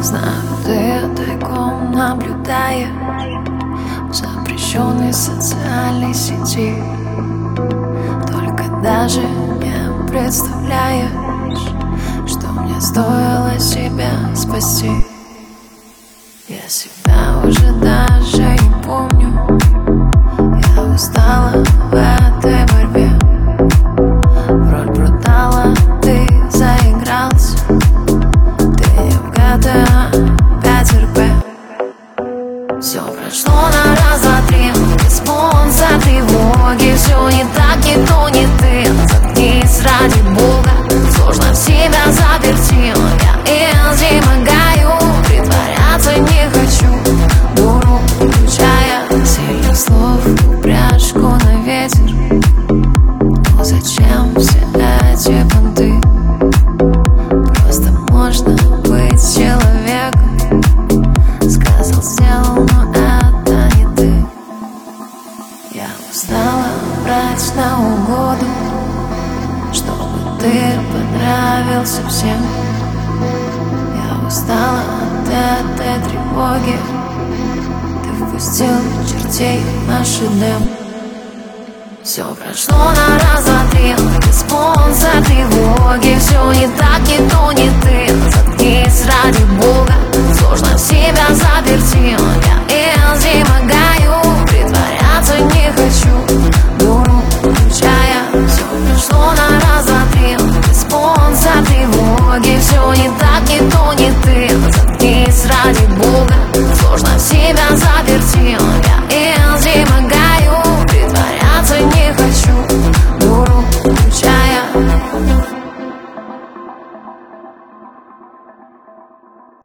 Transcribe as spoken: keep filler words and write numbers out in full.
Знаю, ты тайком наблюдаешь в запрещенной социальной сети. Только даже не представляешь, что мне стоило себя спасти. Я себя уже даже не помню. Я устала в этой борьбе. В роль брутала ты заигрался. Ты не в ГТА пять эр пэ. Все прошло на раз, два, три. Спонсор тревоги. Все не так, не то, не ты. Заткнись ради бога. Сложно в себя заперти. Я изнемогаю. Притворяться не хочу. Дуру включая. Сильных слов упряжку на ветер. Но зачем все эти понты? Просто можно быть человеком. Сказал, сделал, но это не ты. Я устала брать на угоду, чтобы ты понравился всем. Я устала от этой тревоги. Ты впустил чертей в наш Эдем. Все прошло на раз, два, три. Ты спонсор тревоги. Все не так, не то, не ты. Заткнись ради бога. Сложно в себя заперти. Я изнемогаю. Притворяться не хочу. Дуру включая. Все прошло на раз, два, три. Ты спонсор тревоги. Все не так, не то, не ты. Заткнись ради бога. Сложно в себя заперти. Я изнемогаю. Притворяться не хочу.